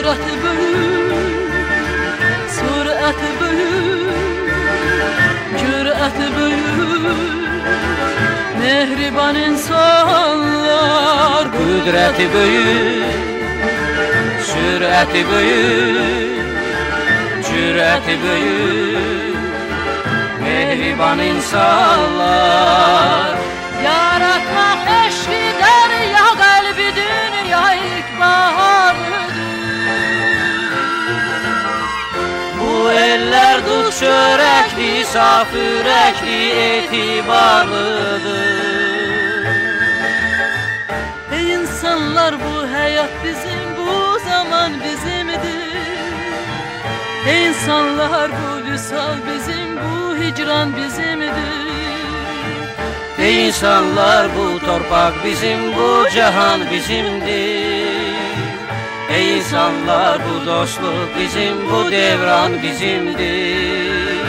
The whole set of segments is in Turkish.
Surati büyük, surati büyük, cüreti büyük, mehriban insanlar. Kudreti büyük, sürati büyük, cüreti büyük, mehriban insanlar. Yaratmak eşki derya, kalbi dünya ilkbaharıdır. Bu eller dut çörekli, saf yürekli, etibarlıdır. Ey insanlar, bu hayat bizim, bu zaman bizimdir. Ey insanlar, bu vüsal bizim, bu hicran bizimdir. Ey insanlar, bu torpak bizim, bu cahan bizimdir. Ey insanlar, bu dostluk bizim, bu devran bizimdir.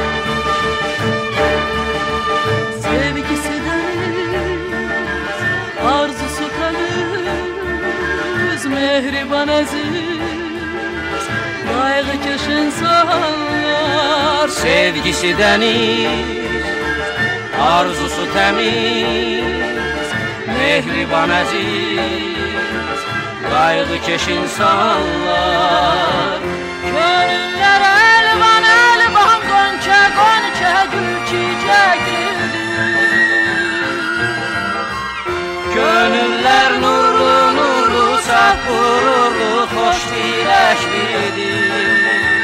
Sevgisi deniz, arzusu temiz, mehriban aziz, kaygıkeş insanlar. Sevgisi deniz, arzusu temiz, mehriban aziz, kaygıkeş insanlar. Gönüller elvan elvan, gonca gonca gül çiçeklidir. Gönüller nurlu nurlu, saf gururlu, hoş dileklidir.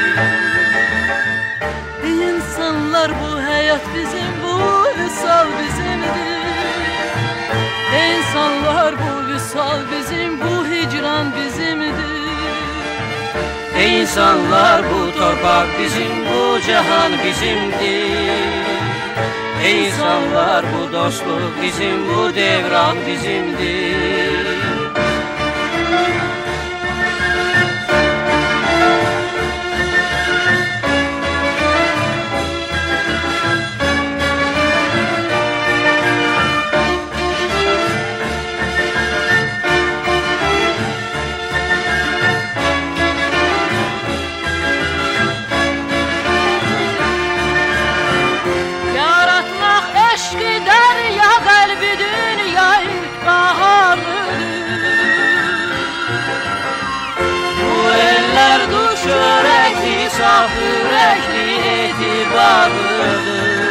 Ey insanlar, bu hayat bizim, bu vüsal bizimdir. Ey insanlar, bu vüsal bizim, bu hicran bizimdir. Ey insanlar, bu torpak bizim, bu cahan bizimdir. Ey insanlar, bu dostluk bizim, bu devran bizimdir. Eşki derya, kalbi dünya ilkbaharıdır. Bu eller dut çörekli, saf yürekli, etibarlıdır.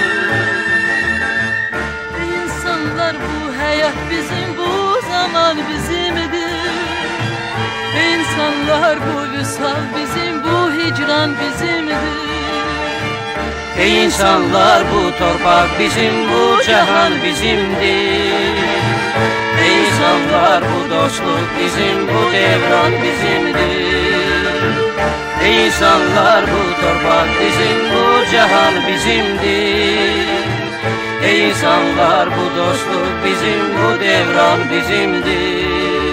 Ey insanlar, bu hayat bizim, bu zaman bizimdir. Ey insanlar, bu vüsal bizim, bu hicran bizimdir. Ey insanlar, bu torpak bizim, bu cahan bizimdir. Ey insanlar, bu dostluk bizim, bu devran bizimdir. Ey insanlar, bu torpak bizim, bu cahan bizimdir. Ey insanlar, bu dostluk bizim, bu devran bizimdir.